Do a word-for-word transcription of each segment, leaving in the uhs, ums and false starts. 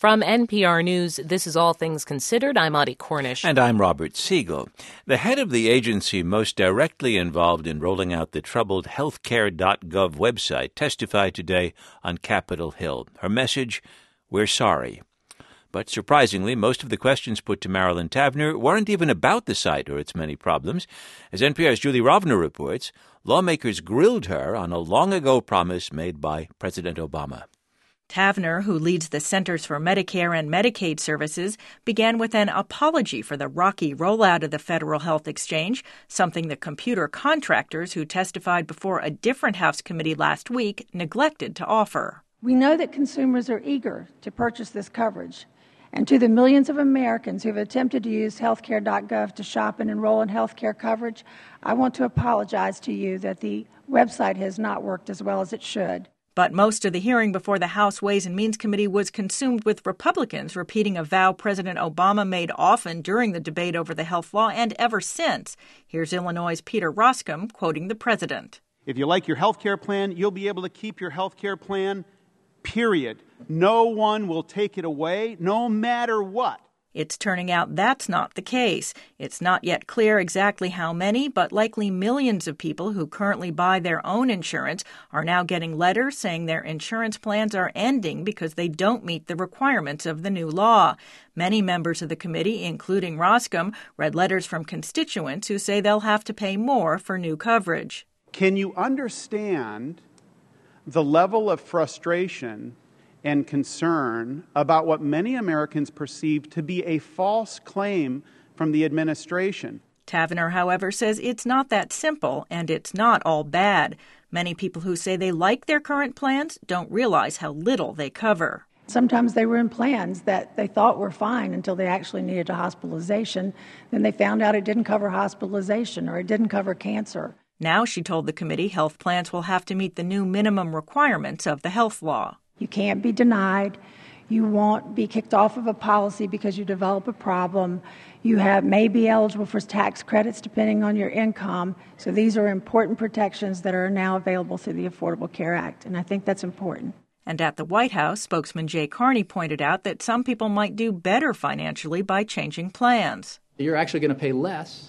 From N P R News, this is All Things Considered. I'm Audie Cornish. And I'm Robert Siegel. The head of the agency most directly involved in rolling out the troubled healthcare dot gov website testified today on Capitol Hill. Her message, we're sorry. But surprisingly, most of the questions put to Marilyn Tavenner weren't even about the site or its many problems. As N P R's Julie Rovner reports, lawmakers grilled her on a long-ago promise made by President Obama. Tavenner, who leads the Centers for Medicare and Medicaid Services, began with an apology for the rocky rollout of the Federal Health Exchange, something the computer contractors who testified before a different House committee last week neglected to offer. We know that consumers are eager to purchase this coverage. And to the millions of Americans who have attempted to use healthcare dot gov to shop and enroll in health care coverage, I want to apologize to you that the website has not worked as well as it should. But most of the hearing before the House Ways and Means Committee was consumed with Republicans repeating a vow President Obama made often during the debate over the health law and ever since. Here's Illinois' Peter Roskam quoting the president. If you like your health care plan, you'll be able to keep your health care plan, period. No one will take it away, no matter what. It's turning out that's not the case. It's not yet clear exactly how many, but likely millions of people who currently buy their own insurance are now getting letters saying their insurance plans are ending because they don't meet the requirements of the new law. Many members of the committee, including Roskam, read letters from constituents who say they'll have to pay more for new coverage. Can you understand the level of frustration and concern about what many Americans perceive to be a false claim from the administration? Tavenner, however, says it's not that simple, and it's not all bad. Many people who say they like their current plans don't realize how little they cover. Sometimes they were in plans that they thought were fine until they actually needed a hospitalization. Then they found out it didn't cover hospitalization or it didn't cover cancer. Now, she told the committee, health plans will have to meet the new minimum requirements of the health law. You can't be denied. You won't be kicked off of a policy because you develop a problem. You have may be eligible for tax credits depending on your income. So these are important protections that are now available through the Affordable Care Act, and I think that's important. And at the White House, spokesman Jay Carney pointed out that some people might do better financially by changing plans. You're actually going to pay less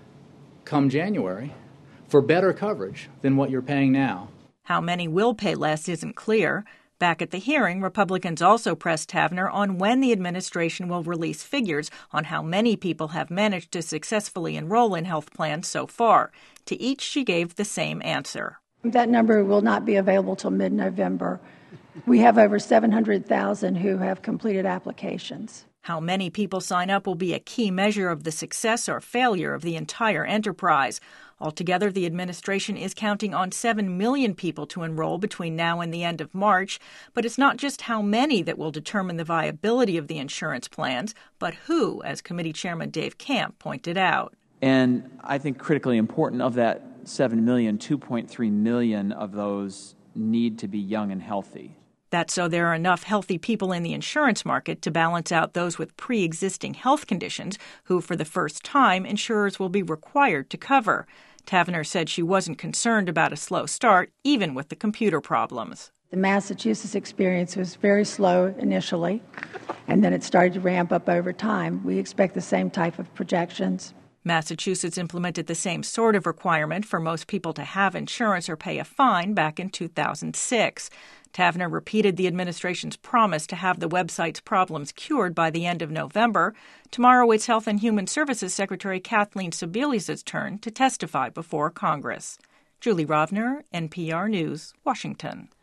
come January for better coverage than what you're paying now. How many will pay less isn't clear. Back at the hearing, Republicans also pressed Tavenner on when the administration will release figures on how many people have managed to successfully enroll in health plans so far. To each, she gave the same answer. That number will not be available till mid-November. We have over seven hundred thousand who have completed applications. How many people sign up will be a key measure of the success or failure of the entire enterprise. Altogether, the administration is counting on seven million people to enroll between now and the end of March. But it's not just how many that will determine the viability of the insurance plans, but who, as Committee Chairman Dave Camp pointed out. And I think critically important, of that seven million, two point three million of those need to be young and healthy. That's so there are enough healthy people in the insurance market to balance out those with pre-existing health conditions who, for the first time, insurers will be required to cover. Tavenner said she wasn't concerned about a slow start, even with the computer problems. The Massachusetts experience was very slow initially, and then it started to ramp up over time. We expect the same type of projections. Massachusetts implemented the same sort of requirement for most people to have insurance or pay a fine back in two thousand six. Tavenner repeated the administration's promise to have the website's problems cured by the end of November. Tomorrow, it's Health and Human Services Secretary Kathleen Sebelius' turn to testify before Congress. Julie Rovner, N P R News, Washington.